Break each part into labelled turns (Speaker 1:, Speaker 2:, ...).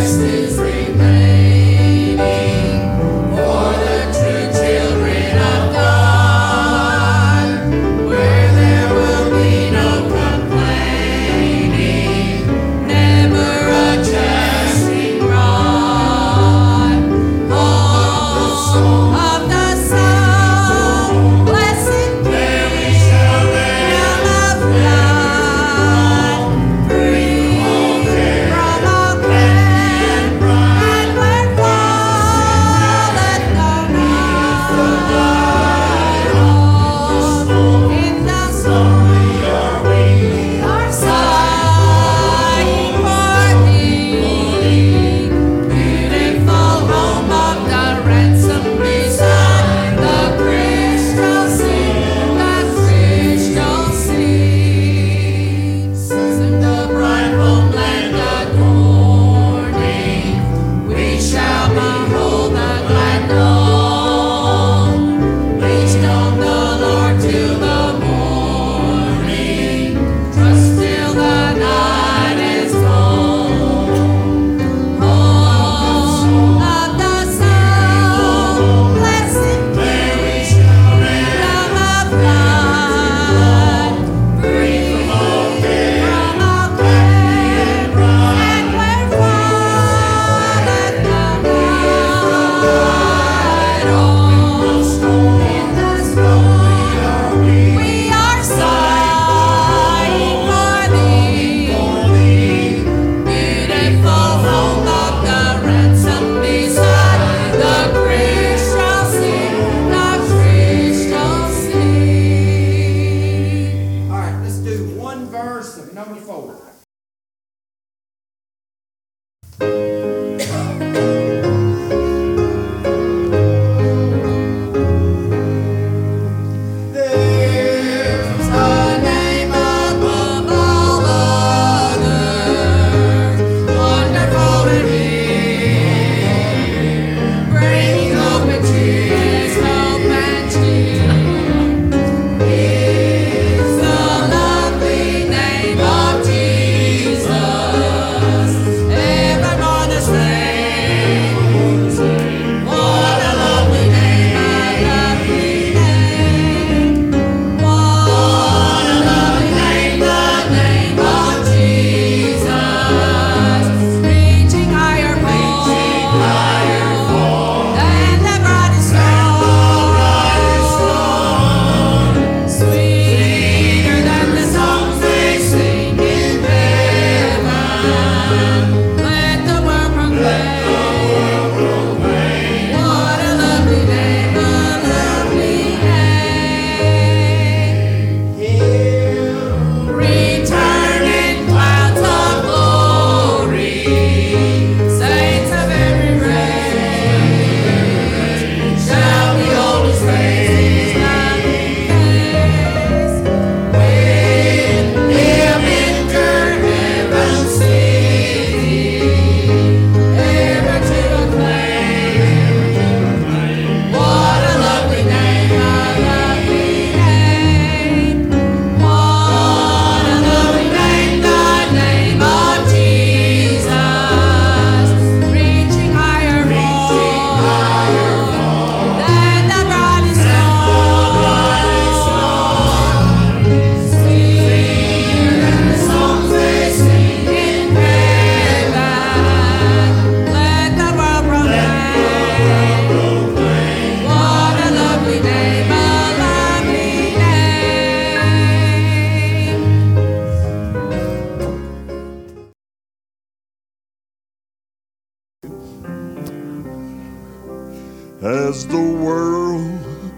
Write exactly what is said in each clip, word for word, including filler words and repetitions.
Speaker 1: as the world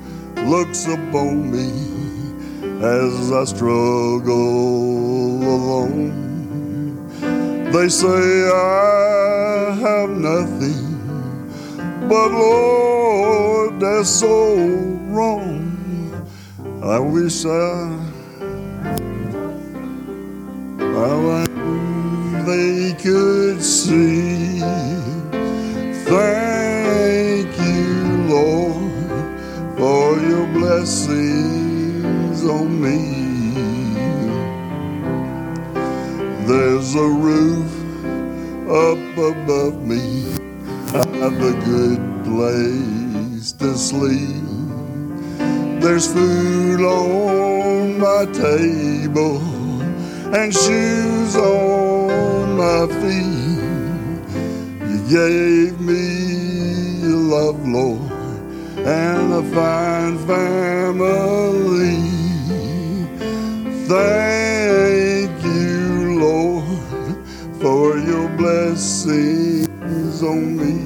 Speaker 1: looks upon me as I struggle alone. They say I have nothing, but Lord, that's so wrong. I wish I, I they could see. Thank you, Lord, for your blessings on me. There's a roof up above me. I've a good place to sleep. There's food on my table and shoes on my feet. You gave me your love, Lord, and a fine family. Thank you, Lord, for your blessings on me.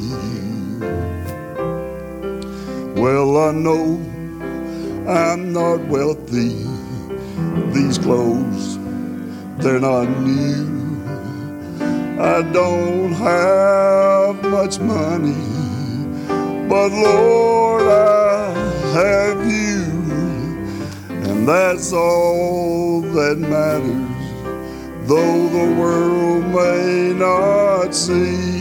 Speaker 1: Well, I know I'm not wealthy. These clothes, they're not new. I don't have much money, but Lord, I have you, and that's all that matters, though the world may not see.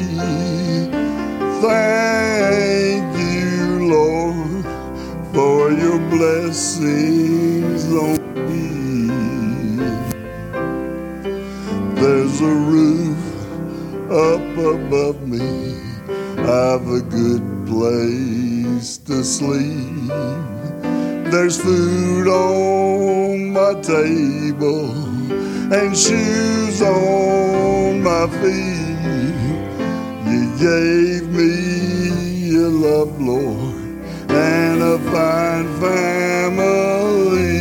Speaker 1: Thank you, Lord, for your blessings on me. There's a roof up above me, I've a good place to sleep. There's food on my table and shoes on my feet. You gave me your love, Lord, and a fine family.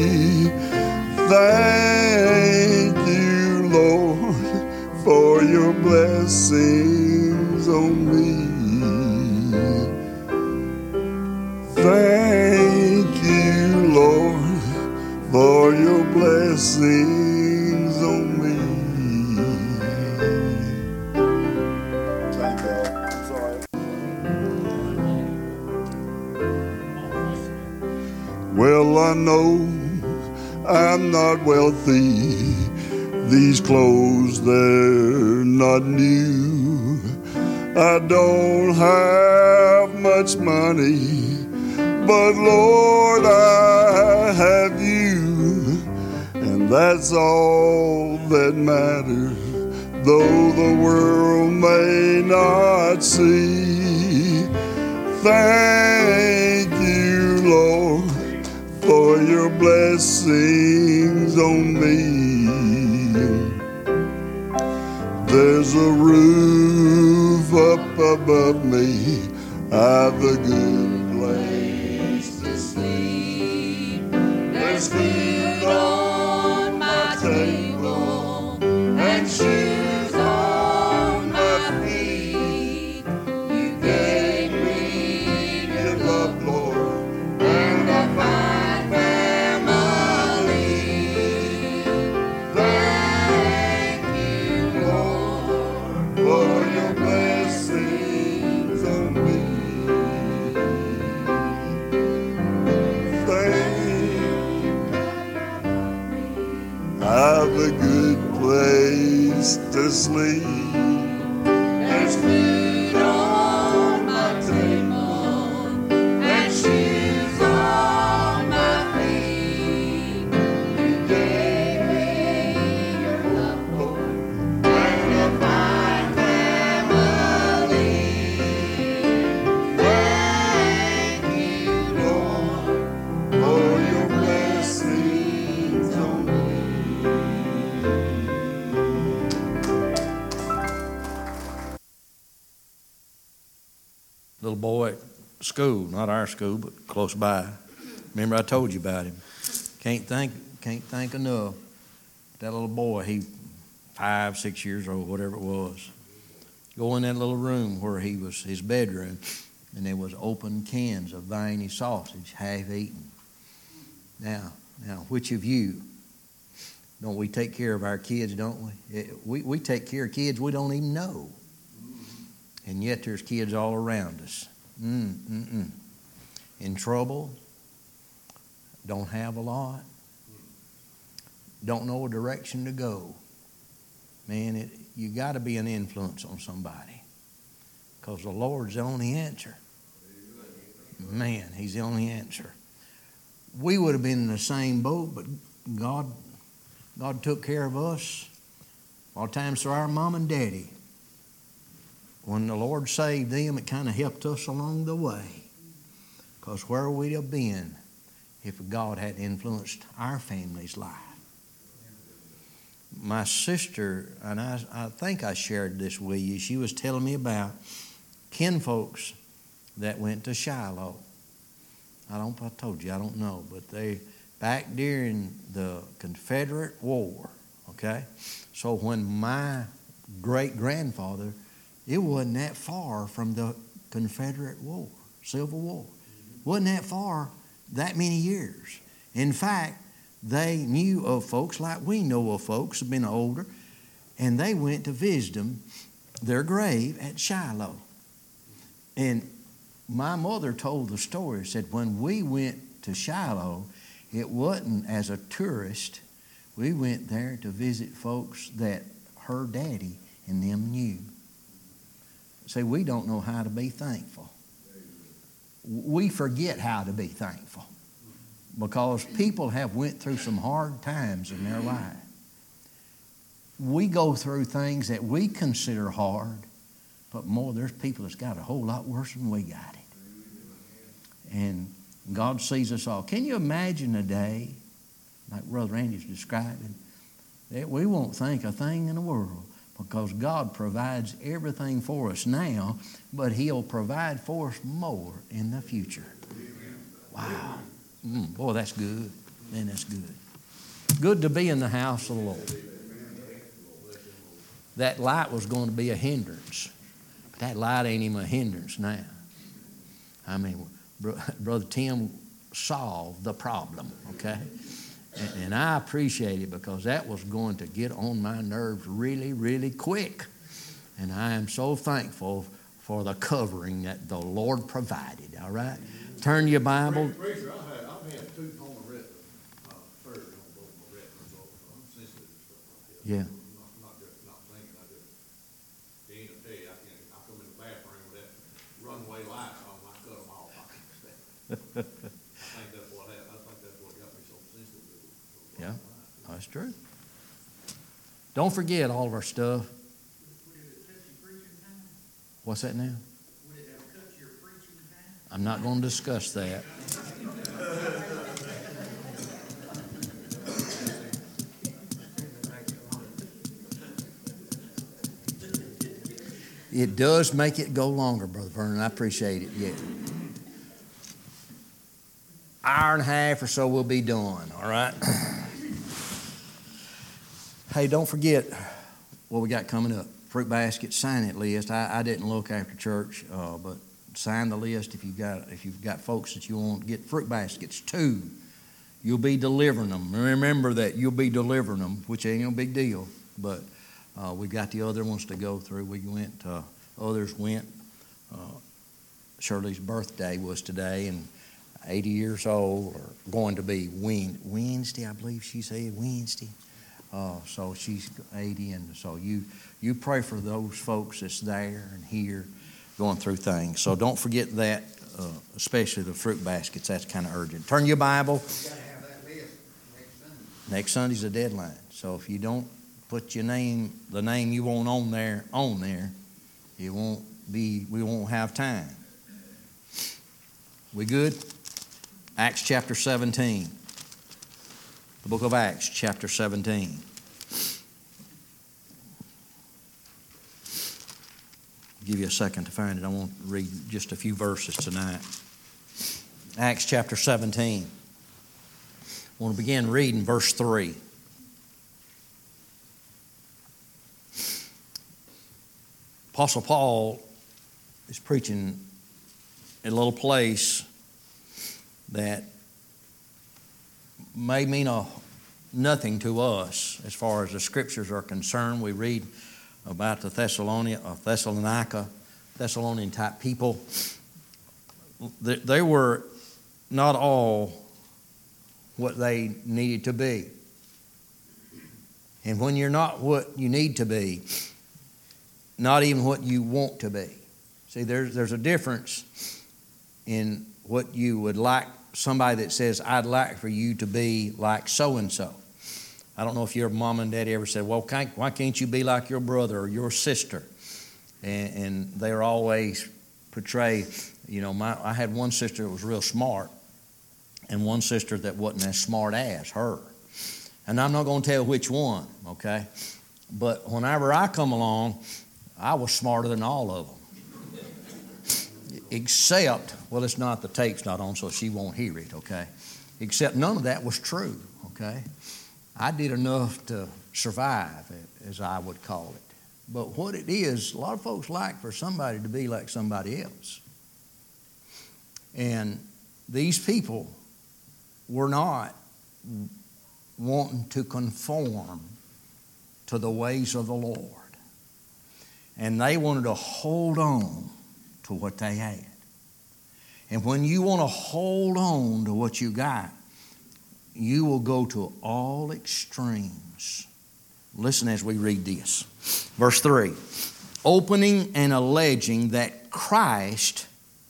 Speaker 1: Thank you, Lord, for your blessings on me. Thank you, Lord, for your blessings on me. Thank God. I'm sorry. Well, I know I'm not wealthy. These clothes, they're not new. I don't have much money, but Lord, I have you, and that's all that matters, though the world may not see. Thank you, Lord, for your blessings on me. There's a roof up above me, I've a good place to sleep. There's food on my table and shoes on my feet. You gave me your love, Lord, and a fine family. Thank you, Lord, for your blessings on me. I've a good place to sleep. There's food on my table and shoes on my feet. You gave me your love, Lord, and a fine family. Thank you, Lord, for your blessings on me.
Speaker 2: Little boy at school, not our school, but close by. Remember I told you about him. Can't think, can't think enough. That little boy, he five, six years old, whatever it was. Go in that little room where he was, his bedroom, and there was open cans of viney sausage, half eaten. Now, now, which of you, don't we take care of our kids, don't we? It, we, we take care of kids we don't even know. And yet there's kids all around us. Mm, mm, mm. In trouble, don't have a lot, don't know a direction to go. Man, it, you got to be an influence on somebody, because the Lord's the only answer. Man, He's the only answer. We would have been in the same boat, but God, God took care of us. A lot of times through our mom and daddy. when the Lord saved them, it kind of helped us along the way. Because where we'd have been if God had influenced our family's life. My sister, and I, I think I shared this with you, she was telling me about kinfolks that went to Shiloh. I don't I told you, I don't know, but they, back during the Confederate War, okay? So when my great-grandfather, it wasn't that far from the Confederate War, Civil War. Wasn't that far that many years. In fact, they knew of folks like we know of folks who've been older, and they went to visit them, their grave at Shiloh. And my mother told the story, said when we went to Shiloh, it wasn't as a tourist. We went there to visit folks that her daddy and them knew. See, we don't know how to be thankful. We forget how to be thankful because people have went through some hard times in their life. We go through things that we consider hard, but more, there's people that's got a whole lot worse than we got it. And God sees us all. Can you imagine a day, like Brother Randy's describing, that we won't think a thing in the world because God provides everything for us now, but He'll provide for us more in the future. Wow. Mm, boy, that's good. Man, that's good. Good to be in the house of the Lord. That light was going to be a hindrance. But that light ain't even a hindrance now. I mean, Brother Tim solved the problem, okay? And, and I appreciate it because that was going to get on my nerves really, really quick. And I am so thankful for the covering that the Lord provided, all right? Turn your Bible.
Speaker 3: Preacher, I've had, I've had two on the retina, uh, surgery on both my retinas, so I'm sensitive to stuff like that.
Speaker 2: Yeah.
Speaker 3: I'm not, not just not thinking, I just, they ain't gonna tell you, I can't, I come in the bathroom with that runway lights on, I cut them off. I can't stand it. I think that's what happened, I think that's what got me so sensitive to it.
Speaker 2: Yeah, that's true. Don't forget all of our stuff.
Speaker 4: Would it touch your preaching time?
Speaker 2: What's that now?
Speaker 4: Would it have cut your preaching time?
Speaker 2: I'm not going to discuss that. It does make it go longer, Brother Vernon. I appreciate it, yeah. Hour and a half or so we'll be done, all right? Hey, don't forget what we got coming up. Fruit basket, sign it list. I, I didn't look after church, uh, but sign the list if you've got if you've got folks that you want to get fruit baskets to. You'll be delivering them. Remember that you'll be delivering them, which ain't no big deal. But uh, we got the other ones to go through. We went. Uh, others went. Uh, Shirley's birthday was today, and eighty years old, or going to be Wednesday, I believe she said Wednesday. Uh, so she's eighty, and so you you pray for those folks that's there and here going through things. So don't forget that, uh, especially the fruit baskets. That's kind of urgent. Turn your Bible.
Speaker 4: You gotta have that list next Sunday.
Speaker 2: Next Sunday's a deadline. So if you don't put your name, the name you want on there, on there, it won't be. We won't have time. We good? Acts chapter seventeen. The book of Acts, chapter seventeen. I'll give you a second to find it. I want to read just a few verses tonight. Acts chapter seventeen. I want to begin reading verse three. Apostle Paul is preaching in a little place that may mean a, nothing to us as far as the scriptures are concerned. We read about the Thessalonica, uh, Thessalonica, Thessalonian type people. They, they were not all what they needed to be. And when you're not what you need to be, not even what you want to be. See, there's, there's a difference in what you would like. Somebody that says, I'd like for you to be like so-and-so. I don't know if your mom and daddy ever said, well, why can't you be like your brother or your sister? and, and they're always portrayed. You know, my I had one sister that was real smart, and one sister that wasn't as smart as her. And I'm not going to tell which one, okay? But whenever I come along, I was smarter than all of them. Except, well, it's not, the tape's not on, so she won't hear it, okay? Except none of that was true, okay? I did enough to survive, as I would call it. But what it is, a lot of folks like for somebody to be like somebody else. And these people were not wanting to conform to the ways of the Lord. And they wanted to hold on to what they had. And when you want to hold on to what you got, you will go to all extremes. Listen as we read this. Verse three. Opening and alleging that Christ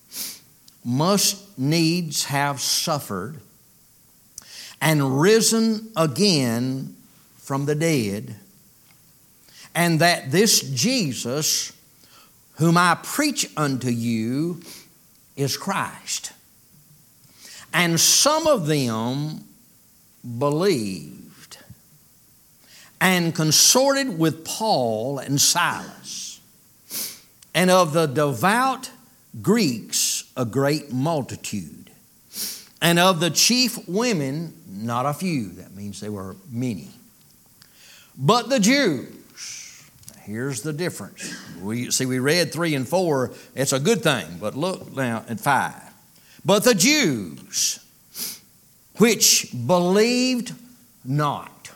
Speaker 2: must needs have suffered and risen again from the dead, and that this Jesus, whom I preach unto you, is Christ. And some of them believed and consorted with Paul and Silas, and of the devout Greeks a great multitude, and of the chief women not a few. That means they were many. But the Jews, here's the difference. We see, we read three and four. It's a good thing, but look now at five. But the Jews, which believed not,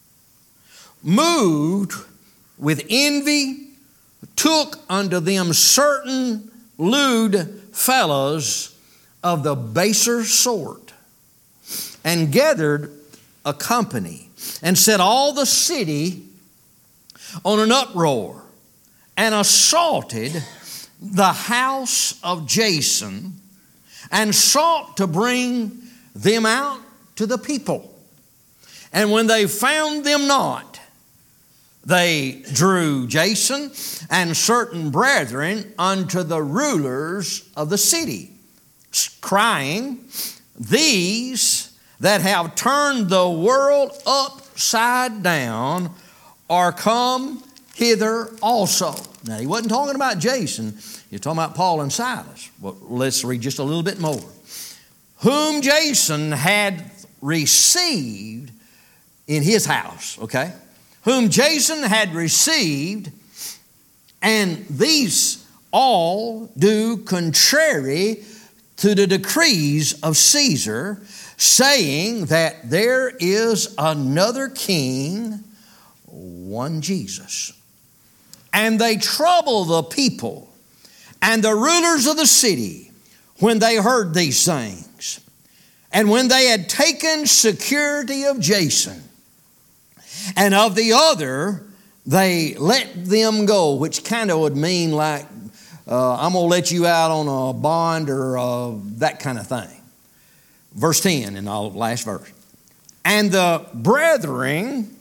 Speaker 2: moved with envy, took unto them certain lewd fellows of the baser sort, and gathered a company, and set all the city on an uproar, and assaulted the house of Jason, and sought to bring them out to the people. And when they found them not, they drew Jason and certain brethren unto the rulers of the city, crying, These that have turned the world upside down are come hither also. Now, he wasn't talking about Jason. He was talking about Paul and Silas. Well, let's read just a little bit more. Whom Jason had received in his house, okay? Whom Jason had received, and these all do contrary to the decrees of Caesar, saying that there is another king, one Jesus. And they trouble the people and the rulers of the city when they heard these things. And when they had taken security of Jason and of the other, they let them go, which kind of would mean like, uh, I'm going to let you out on a bond or uh, that kind of thing. Verse ten in the last verse. And the brethren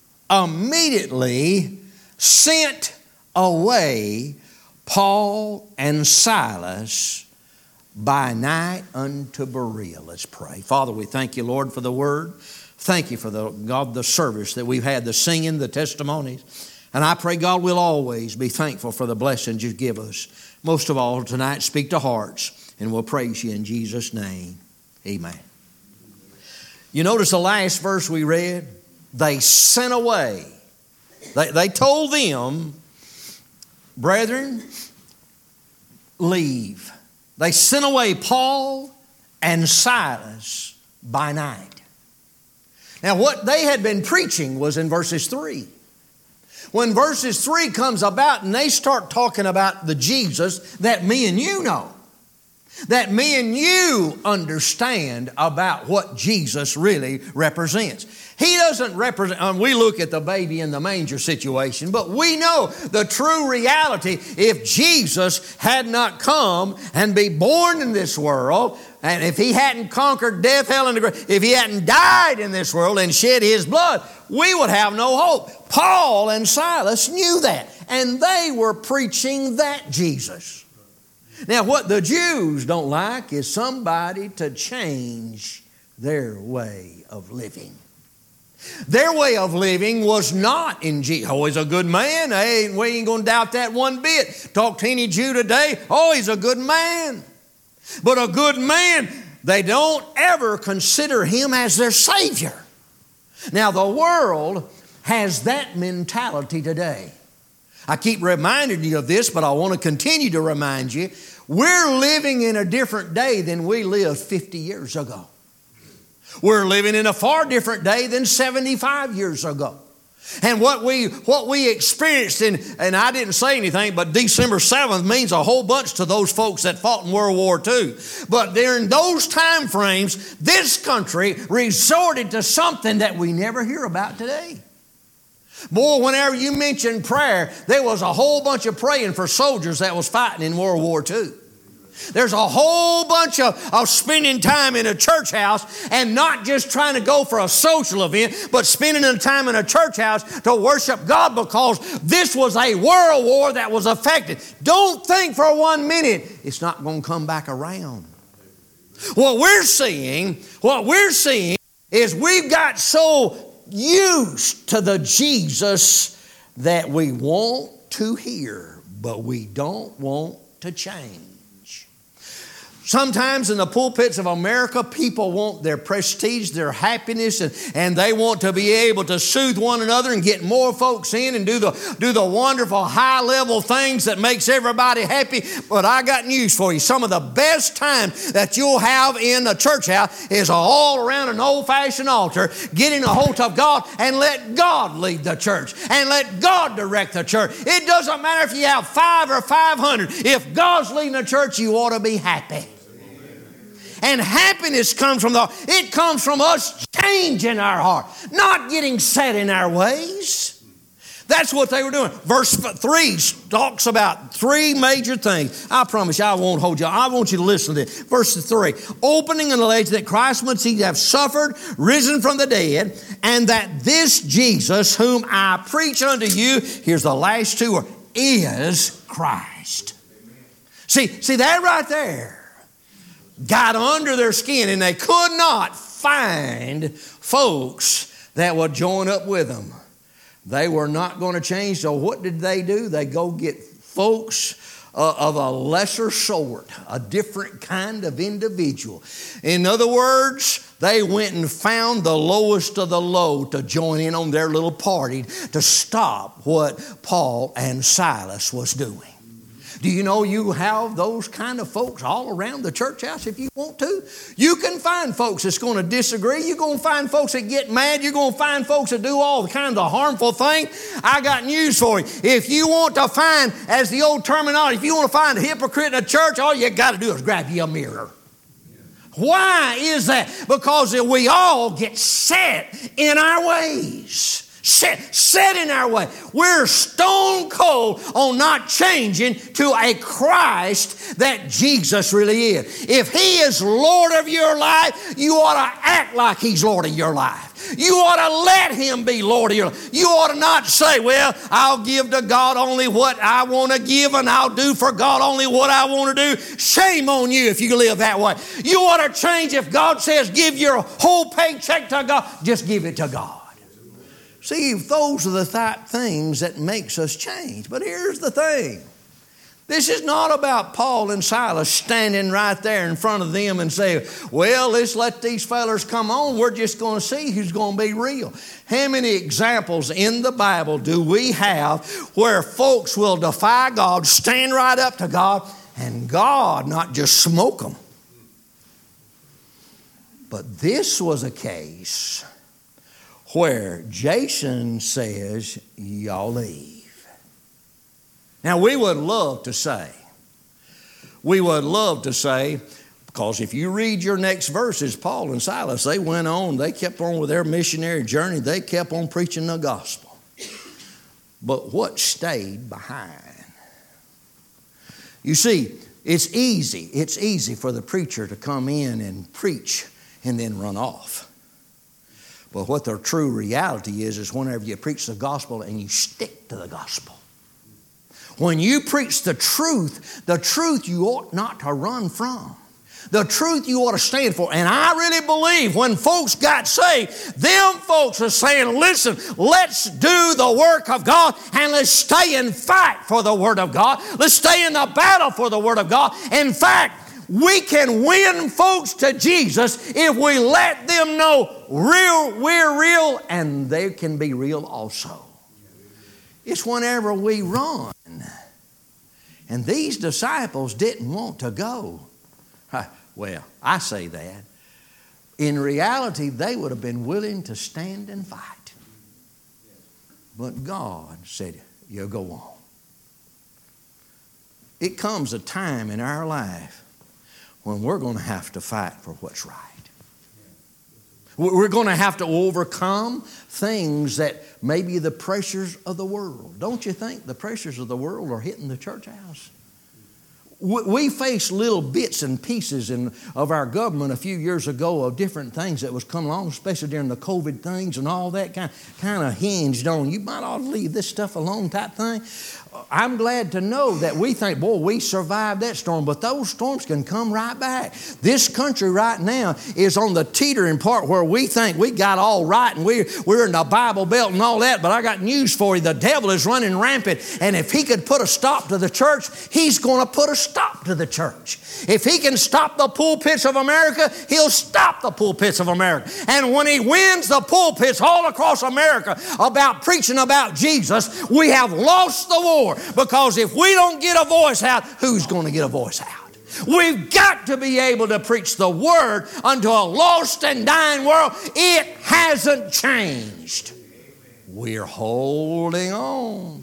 Speaker 2: immediately sent away Paul and Silas by night unto Berea. Let's pray. Father, we thank you, Lord, for the word. Thank you for the God, the service that we've had, the singing, the testimonies. And I pray, God, we'll always be thankful for the blessings you give us. Most of all, tonight, speak to hearts, and we'll praise you in Jesus' name. Amen. You notice the last verse we read? They sent away. They, they told them, brethren, leave. They sent away Paul and Silas by night. Now, what they had been preaching was in verses three. When verses three comes about and they start talking about the Jesus that me and you know, that me and you understand about what Jesus really represents. He doesn't represent, um, we look at the baby in the manger situation, but we know the true reality. If Jesus had not come and be born in this world, and if he hadn't conquered death, hell, and the grave, if he hadn't died in this world and shed his blood, we would have no hope. Paul and Silas knew that. and they were preaching that Jesus. Now, what the Jews don't like is somebody to change their way of living. Their way of living was not in Jesus. Oh, he's a good man. Hey, we ain't going to doubt that one bit. Talk to any Jew today. Oh, he's a good man. But a good man, they don't ever consider him as their Savior. Now, the world has that mentality today. I keep reminding you of this, but I want to continue to remind you, we're living in a different day than we lived fifty years ago. We're living in a far different day than seventy-five years ago. And what we what we experienced, in, and I didn't say anything, but December seventh means a whole bunch to those folks that fought in World War Two. But during those time frames, this country resorted to something that we never hear about today. Boy, whenever you mention prayer, there was a whole bunch of praying for soldiers that was fighting in World War Two. There's a whole bunch of, of spending time in a church house, and not just trying to go for a social event, but spending the time in a church house to worship God, because this was a world war that was affected. Don't think for one minute it's not going to come back around. What we're seeing, what we're seeing is we've got so used to the Jesus that we want to hear, but we don't want to change. Sometimes in the pulpits of America, people want their prestige, their happiness, and, and they want to be able to soothe one another and get more folks in and do the, do the wonderful high-level things that makes everybody happy. But I got news for you. Some of the best time that you'll have in a church house is all around an old-fashioned altar, getting a hold of God and let God lead the church and let God direct the church. It doesn't matter if you have five or five hundred. If God's leading the church, you ought to be happy. And happiness comes from the, it comes from us changing our heart, not getting set in our ways. That's what they were doing. Verse three talks about three major things. I promise you, I won't hold you. I want you to listen to this. Verse three, opening an age that Christ must have suffered, risen from the dead, and that this Jesus, whom I preach unto you, here's the last two, is Christ. See, see that right there got under their skin, and they could not find folks that would join up with them. They were not going to change, so what did they do? They go get folks uh, of a lesser sort, a different kind of individual. In other words, they went and found the lowest of the low to join in on their little party to stop what Paul and Silas was doing. Do you know you have those kind of folks all around the church house if you want to? You can find folks that's going to disagree. You're going to find folks that get mad. You're going to find folks that do all the kinds of harmful things. I got news for you. If you want to find, as the old terminology, if you want to find a hypocrite in a church, all you got to do is grab you a mirror. Why is that? Because we all get set in our ways. Set, set in our way. We're stone cold on not changing to a Christ that Jesus really is. If He is Lord of your life, you ought to act like He's Lord of your life. You ought to let Him be Lord of your life. You ought to not say, well, I'll give to God only what I want to give, and I'll do for God only what I want to do. Shame on you if you live that way. You ought to change. If God says give your whole paycheck to God, just give it to God. See, those are the type things that makes us change. But here's the thing. This is not about Paul and Silas standing right there in front of them and saying, well, let's let these fellers come on. We're just going to see who's going to be real. How many examples in the Bible do we have where folks will defy God, stand right up to God, and God not just smoke them? But this was a case where Jason says, y'all leave. Now, we would love to say, we would love to say, because if you read your next verses, Paul and Silas, they went on, they kept on with their missionary journey, they kept on preaching the gospel. But what stayed behind? You see, it's easy, it's easy for the preacher to come in and preach and then run off. But what the true reality is, is whenever you preach the gospel and you stick to the gospel, When you preach the truth, the truth you ought not to run from. The truth you ought to stand for. And I really believe when folks got saved, them folks are saying, listen, let's do the work of God and let's stay and fight for the Word of God. Let's stay in the battle for the Word of God. In fact, we can win folks to Jesus if we let them know real, we're real and they can be real also. It's whenever we run. And these disciples didn't want to go. Well, I say that. In reality, they would have been willing to stand and fight. But God said, you go on. It comes a time in our life when we're going to have to fight for what's right. We're going to have to overcome things that may be the pressures of the world. Don't you think the pressures of the world are hitting the church house? We faced little bits and pieces in, of our government a few years ago of different things that was coming along, especially during the COVID things and all that kind, kind of hinged on, you might ought to leave this stuff alone type thing. I'm glad to know that we think, boy, we survived that storm, but those storms can come right back. This country right now is on the teetering part where we think we got all right and we're, we're in the Bible Belt and all that, but I got news for you. The devil is running rampant, and if he could put a stop to the church, he's going to put a stop to the church. If he can stop the pulpits of America, he'll stop the pulpits of America. And when he wins the pulpits all across America about preaching about Jesus, we have lost the war. Because if we don't get a voice out, who's going to get a voice out? We've got to be able to preach the Word unto a lost and dying world. It hasn't changed. We're holding on.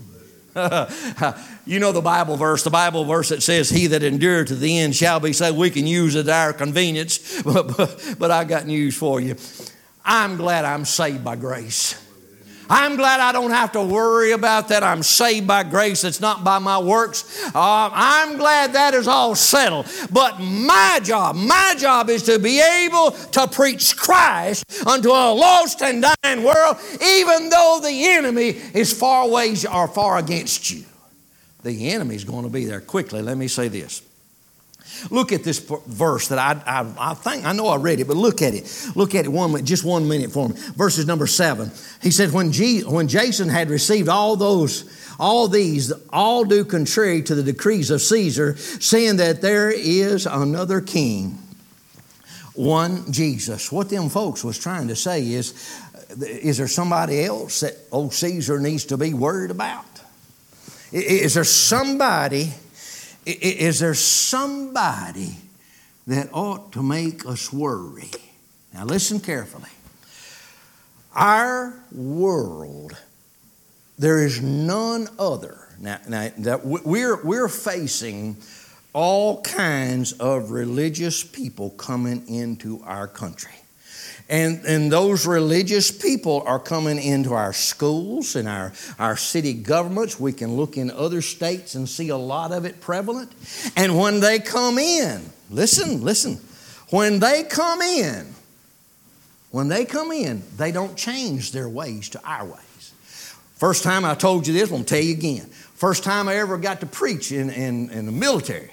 Speaker 2: You know the Bible verse, the Bible verse that says, he that endured to the end shall be saved. We can use it at our convenience, but, but, but I got news for you. I'm glad I'm saved by grace. I'm glad I don't have to worry about that. I'm saved by grace. It's not by my works. Uh, I'm glad that is all settled. But my job, my job is to be able to preach Christ unto a lost and dying world, even though the enemy is far ways or far against you. The enemy is going to be there quickly. Let me say this. Look at this verse that I, I, I think, I know I read it, but look at it. Look at it one minute, just one minute for me. Verses number seven. He said, when, G, when Jason had received all those, all these, all do contrary to the decrees of Caesar, saying that there is another king, one Jesus. What them folks was trying to say is, is there somebody else that old Caesar needs to be worried about? Is there somebody... Is there somebody that ought to make us worry? Now listen carefully. Our world, there is none other. Now, now that we're, we're facing all kinds of religious people coming into our country. And, and those religious people are coming into our schools and our, our city governments. We can look in other states and see a lot of it prevalent. And when they come in, listen, listen, when they come in, when they come in, they don't change their ways to our ways. First time I told you this, I'm going to tell you again. First time I ever got to preach in, in, in the military.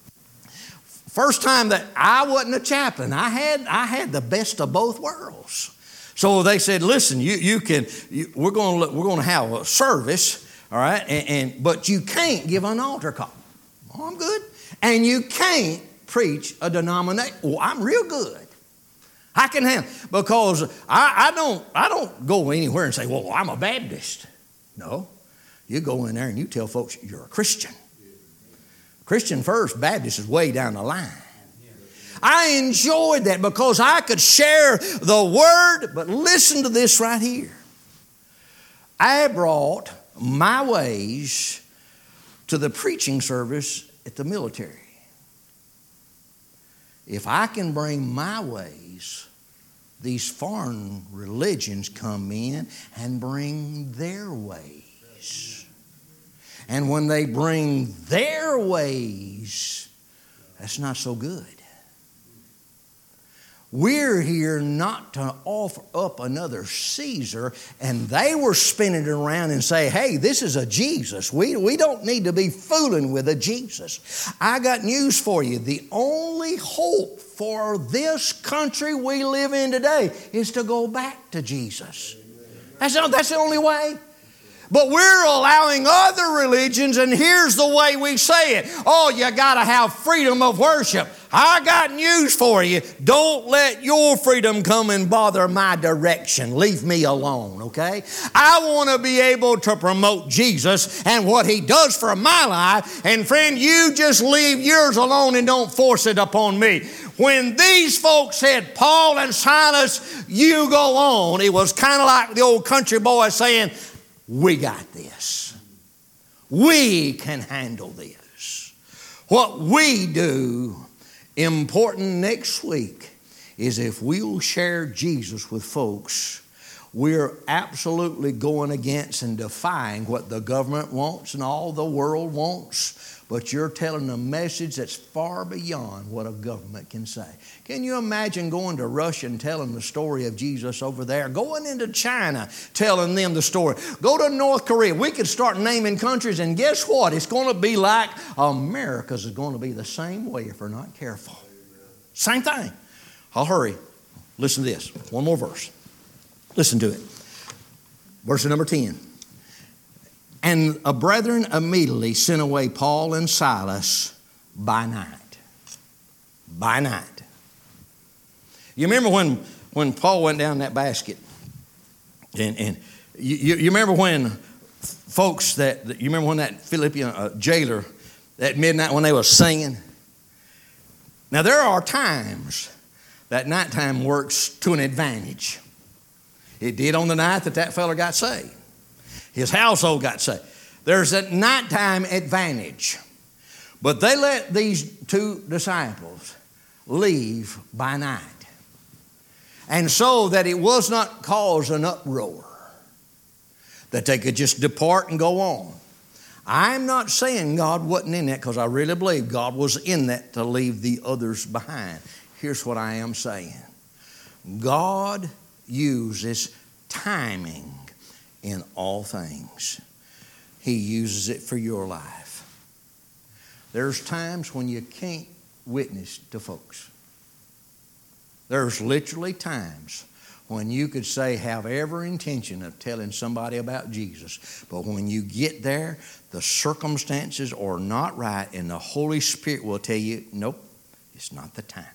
Speaker 2: First time that I wasn't a chaplain, I had I had the best of both worlds. So they said, "Listen, you you can you, we're going to we're going to have a service, all right, and, and but you can't give an altar call." Oh, I'm good, and you can't preach a denomination. Oh, I'm real good. I can handle because I, I don't I don't go anywhere and say, "Well, I'm a Baptist." No, you go in there and you tell folks you're a Christian. Christian first, Baptist is way down the line. I enjoyed that because I could share the Word, but listen to this right here. I brought my ways to the preaching service at the military. If I can bring my ways, these foreign religions come in and bring their ways. And when they bring their ways, that's not so good. We're here not to offer up another Caesar, and they were spinning it around and say, hey, this is a Jesus. We, we don't need to be fooling with a Jesus. I got news for you. The only hope for this country we live in today is to go back to Jesus. That's, that's the only way. But we're allowing other religions, and here's the way we say it. Oh, you got to have freedom of worship. I got news for you. Don't let your freedom come and bother my direction. Leave me alone, okay? I want to be able to promote Jesus and what He does for my life. And friend, you just leave yours alone and don't force it upon me. When these folks said, Paul and Silas, you go on, it was kind of like the old country boy saying, we got this. We can handle this. What we do, important next week, is if we'll share Jesus with folks, we're absolutely going against and defying what the government wants and all the world wants. But you're telling a message that's far beyond what a government can say. Can you imagine going to Russia and telling the story of Jesus over there? Going into China, telling them the story. Go to North Korea. We could start naming countries, and guess what? It's going to be like America's is going to be the same way if we're not careful. Same thing. I'll hurry. Listen to this. One more verse. Listen to it. Verse number ten. And a brethren immediately sent away Paul and Silas by night. By night. You remember when, when Paul went down that basket? And, and you, you remember when folks that, you remember when that Philippian uh, jailer at midnight when they were singing? Now there are times that nighttime works to an advantage. It did on the night that that fella got saved. His household got saved. There's a nighttime advantage. But they let these two disciples leave by night. And so that it was not cause an uproar. That they could just depart and go on. I'm not saying God wasn't in that, because I really believe God was in that to leave the others behind. Here's what I am saying. God uses timing in all things. He uses it for your life. There's times when you can't witness to folks. There's literally times when you could say, have every intention of telling somebody about Jesus. But when you get there, the circumstances are not right, and the Holy Spirit will tell you, nope, it's not the time.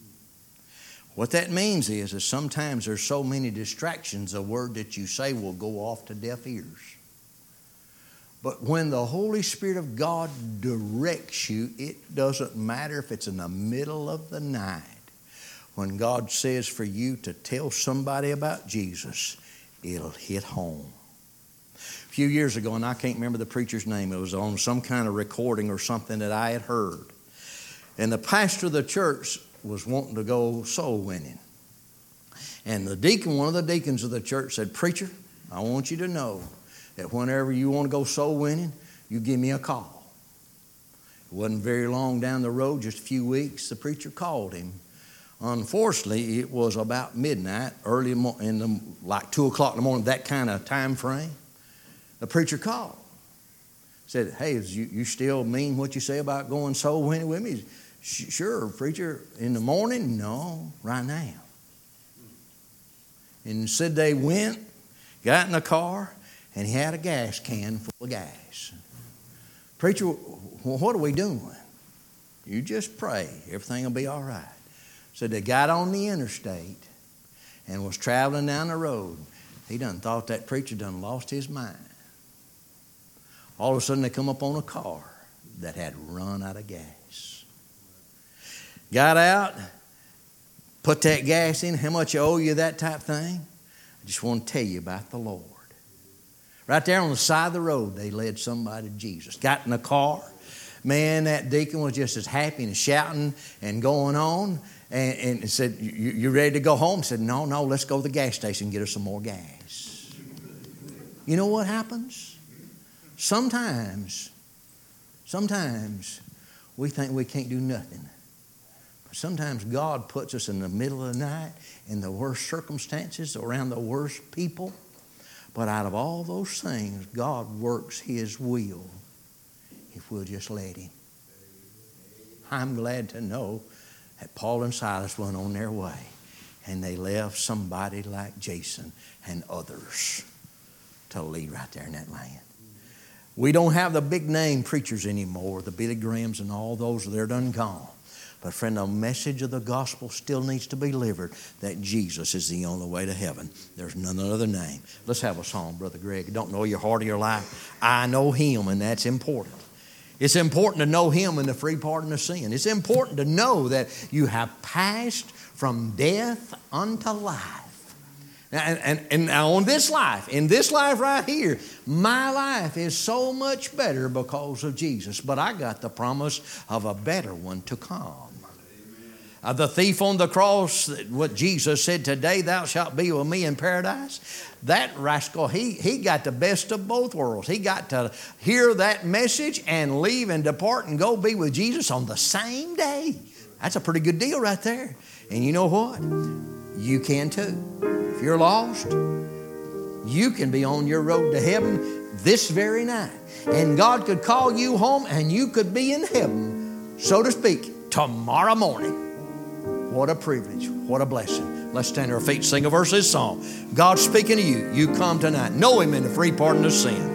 Speaker 2: What that means is that sometimes there's so many distractions, a word that you say will go off to deaf ears. But when the Holy Spirit of God directs you, it doesn't matter if it's in the middle of the night. When God says for you to tell somebody about Jesus, it'll hit home. A few years ago, and I can't remember the preacher's name, it was on some kind of recording or something that I had heard. And the pastor of the church was wanting to go soul winning. And the deacon, one of the deacons of the church said, preacher, I want you to know that whenever you want to go soul winning, you give me a call. It wasn't very long down the road, just a few weeks, the preacher called him. Unfortunately, it was about midnight, early in the, like two o'clock in the morning, that kind of time frame. The preacher called. Said, hey, you, you still mean what you say about going soul winning with me? Sure, preacher. In the morning? No, right now. And said they went, got in the car, and he had a gas can full of gas. Preacher, what are we doing? You just pray. Everything will be all right. So they got on the interstate and was traveling down the road. He done thought that preacher done lost his mind. All of a sudden they come up on a car that had run out of gas. Got out, put that gas in. How much I owe you, that type thing? I just want to tell you about the Lord. Right there on the side of the road, they led somebody to Jesus. Got in the car. Man, that deacon was just as happy and shouting and going on. And, and said, you, you ready to go home? Said, no, no, let's go to the gas station and get us some more gas. You know what happens? Sometimes, sometimes we think we can't do nothing Sometimes God puts us in the middle of the night in the worst circumstances around the worst people. But out of all those things, God works His will if we'll just let Him. I'm glad to know that Paul and Silas went on their way and they left somebody like Jason and others to lead right there in that land. We don't have the big name preachers anymore, the Billy Grahams and all those, they're done gone. But friend, the message of the gospel still needs to be delivered that Jesus is the only way to heaven. There's none other name. Let's have a song, Brother Greg. Don't know your heart or your life. I know Him, and that's important. It's important to know Him and the free pardon of sin. It's important to know that you have passed from death unto life. And, and, and now on this life, in this life right here, my life is so much better because of Jesus. But I got the promise of a better one to come. Uh, the thief on the cross, what Jesus said, today thou shalt be with me in paradise. That rascal, he, he got the best of both worlds. He got to hear that message and leave and depart and go be with Jesus on the same day. That's a pretty good deal right there. And you know what? You can too. If you're lost, you can be on your road to heaven this very night. And God could call you home and you could be in heaven, so to speak, tomorrow morning. What a privilege. What a blessing. Let's stand to our feet, sing a verse of this song. God's speaking to you. You come tonight. Know Him in the free pardon of sin.